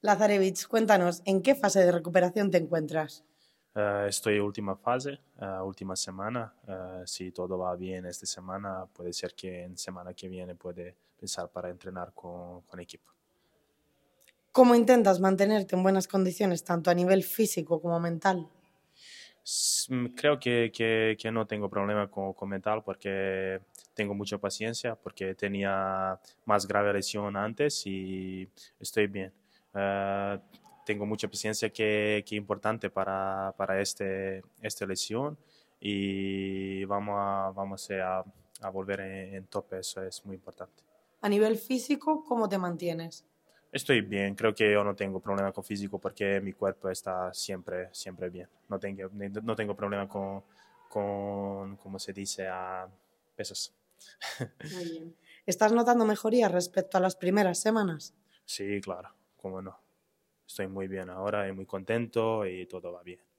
Lazarevich, cuéntanos, ¿en qué fase de recuperación te encuentras? Estoy en última fase, última semana. Si todo va bien esta semana, puede ser que en semana que viene puede empezar para entrenar con equipo. ¿Cómo intentas mantenerte en buenas condiciones, tanto a nivel físico como mental? Creo que no tengo problema con mental porque tengo mucha paciencia, porque tenía más grave lesión antes y estoy bien. Eh, Tengo mucha paciencia que es importante para esta lesión y vamos a volver en tope, eso es muy importante. A nivel físico, ¿cómo te mantienes? Estoy bien, creo que yo no tengo problema con físico porque mi cuerpo está siempre bien. No tengo problema ¿cómo se dice? A pesos. Muy bien. ¿Estás notando mejoría respecto a las primeras semanas? Sí, claro, cómo no. Estoy muy bien ahora y muy contento y todo va bien.